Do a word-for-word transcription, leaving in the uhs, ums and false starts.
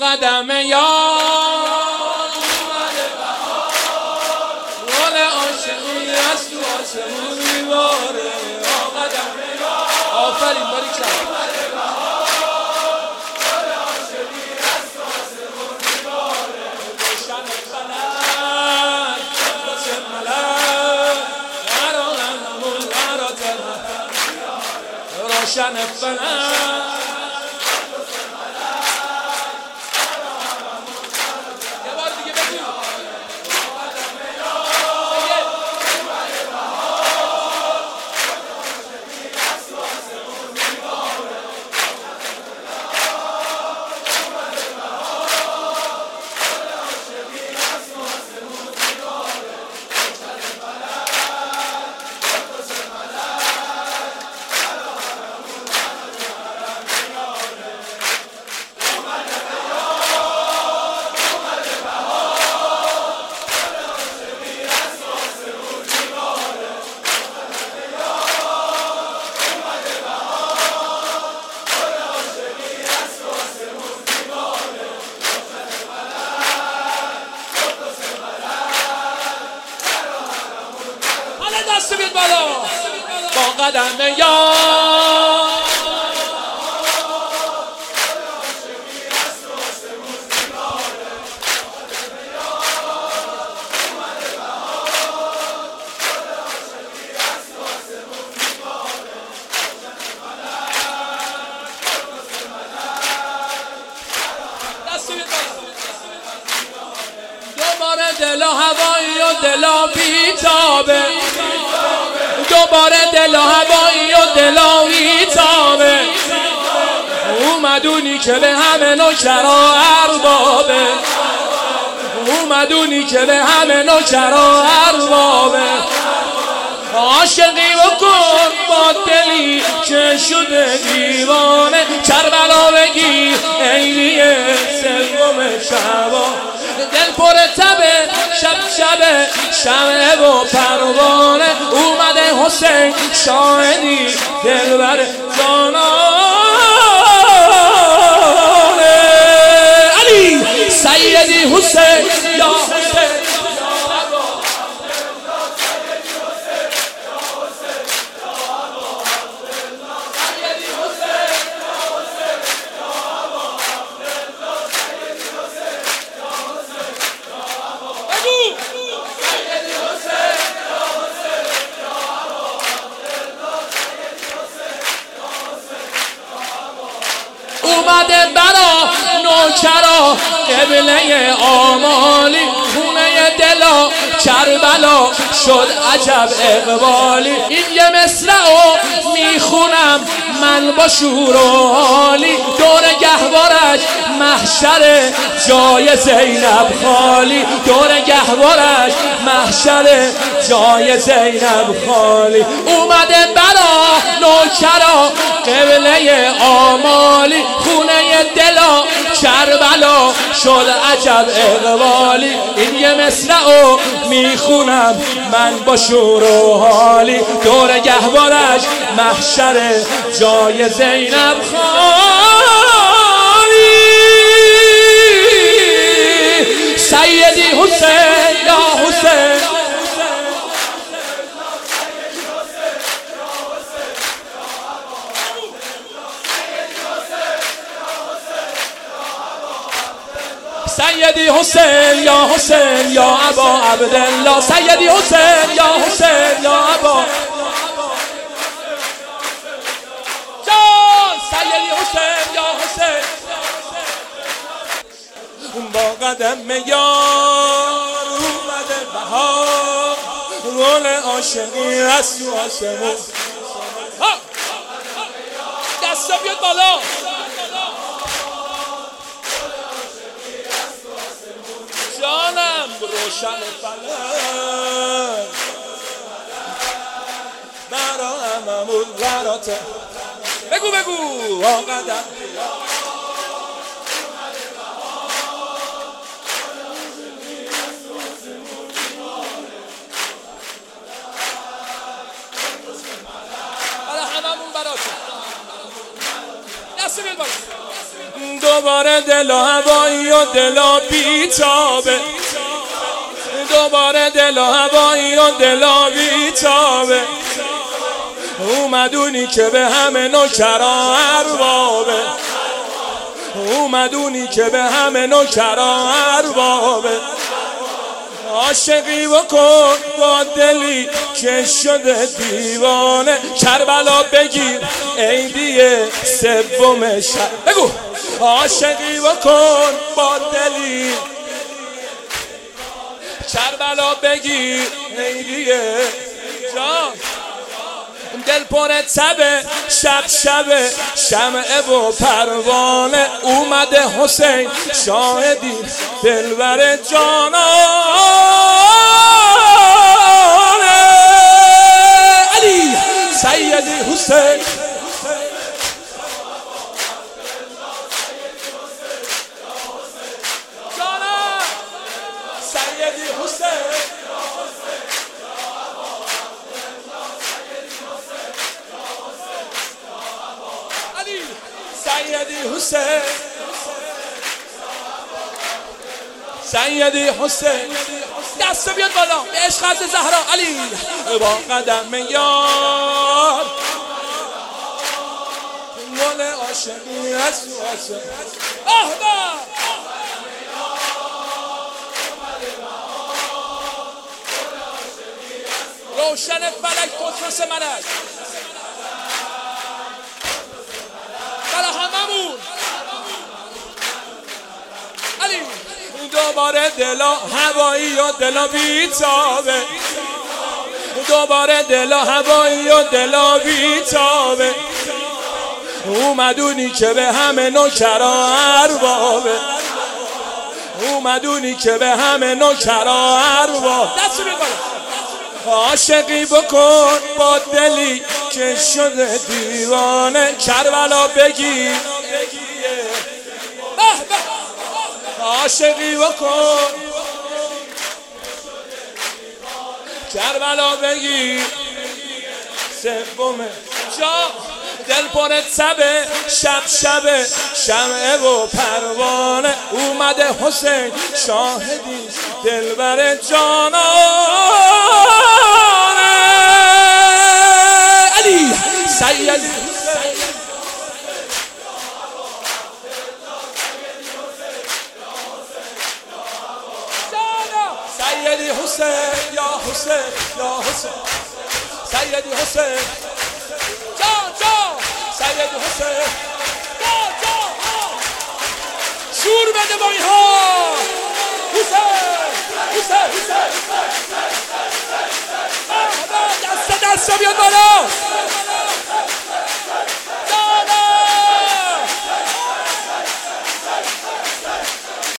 قدم یار اومده بهار، گل عاشقی از تو آسمون میباره. با قدم یار آفرین باری کرد اومده بهار، گل عاشقی از تو آسمون میباره. روشن فلک واسه ملک قرارمون قرات روشن فلک دست بیاد بالا. با قدم یار دوباره دل و هوایی و دلا بیتابه، دوباره دل و هوایی و دلا بیتابه. اومدونی که به همه نوکرا اربابه، اومدونی که به همه نوکرا اربابه. عاشقی بکن با دلی که شده دیوانه، کربلا بگیر عیدی سوم شبان. دل پر تبه شب شب شمع و پروانه، اومده حسین شاهدی دلبر جانانه. علی سیدی حسین یا حسین اومده برا نوکرا قبله آمالی، خونه دلا کربلا شد عجب اقبالی. این یه مصرعو میخونم من با شور و حالی، دور گهوارش محشر جای زینب خالی، دور گهوارش محشر جای زینب خالی. اومده برا نوکرا قبله آمالی، خونه دلا کربلا شد عجب اقبالی. این یه مصرعو میخونم من با شور و حالی، دور گهوارش محشر جای زینب خالی. سیدی حسین یا حسین سیدی حسین یا حسین یا ابا عبدالله، سیدی حسین یا حسین یا ابا جان، سیدی حسین یا حسین. با قدم یار اومده بهار، گل عاشقی از تو آسمون. دستا بیاد بالا. جانم روشن فلک برا هممون قراته. بگو بگو آقا دست بیاد بالا. دوباره دل و هوایی و دلا بیتابه، دوباره دل و هوایی و دلا بیتابه. اومدونی که به همه نوکران اربابه، اومدونی که به همه نوکران اربابه. عاشقی بکن با دلی که شده دیوانه، کربلا بگیر عیدی سوم شب. بگو عاشقی بکن با دلی، کربلا بگیر عیدی جان. دل پر تبه شب شب شمعه و پروانه، اومده حسین شاهدی دلبر جانانه. علی سیدی حسین، جانم سیدی حسین، سیدی حسین، سیدی حسین. دست بیاد بالا به عشق از زهرا. علی با قدم یار گل عاشقی از واسه احباب روشن فلک قدس ملک برا هممون. علی دوباره دلا هوایی و دلا بیتابه، دوباره دلا هوایی و دلا بیتابه. اومدونی که به همه نوکران اربابه، اومدونی که به همه نوکران اربابه. دست میکنه عاشقی بکن با دلی که شده دیوانه، کربلا بگیر عاشقی بکن، کربلا بگیر سوم جا. دل پر تبه شب شب شمعه و پروانه، اومده حسین شاهدی دلبر جانانه. علی سیدی سیدی حسین، یا حسین یا حسین، سیدی حسین جان جان، سیدی حسین جان جان. شور بده با اینها. حسین حسین حسین